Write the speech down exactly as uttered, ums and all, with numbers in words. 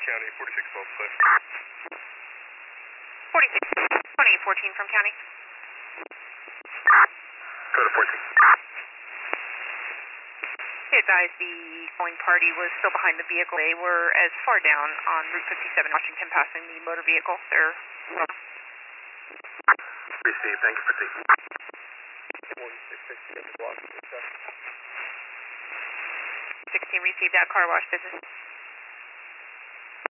County, forty-six twelve, clear. forty-six, twenty fourteen from County. Go to fourteen. They advised the going party was still behind the vehicle. They were as far down on Route fifty-seven, Washington, passing the motor vehicle. They're Received, thank you for taking. sixteen received at car wash business.